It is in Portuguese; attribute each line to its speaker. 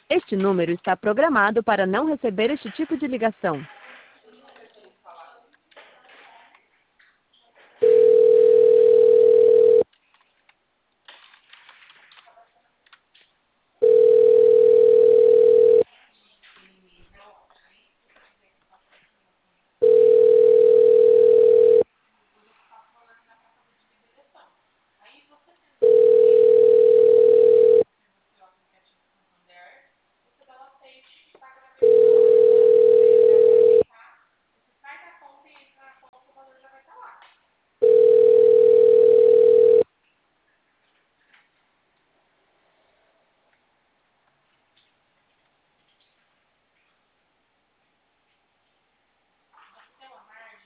Speaker 1: Este número está programado para não receber este tipo de ligação.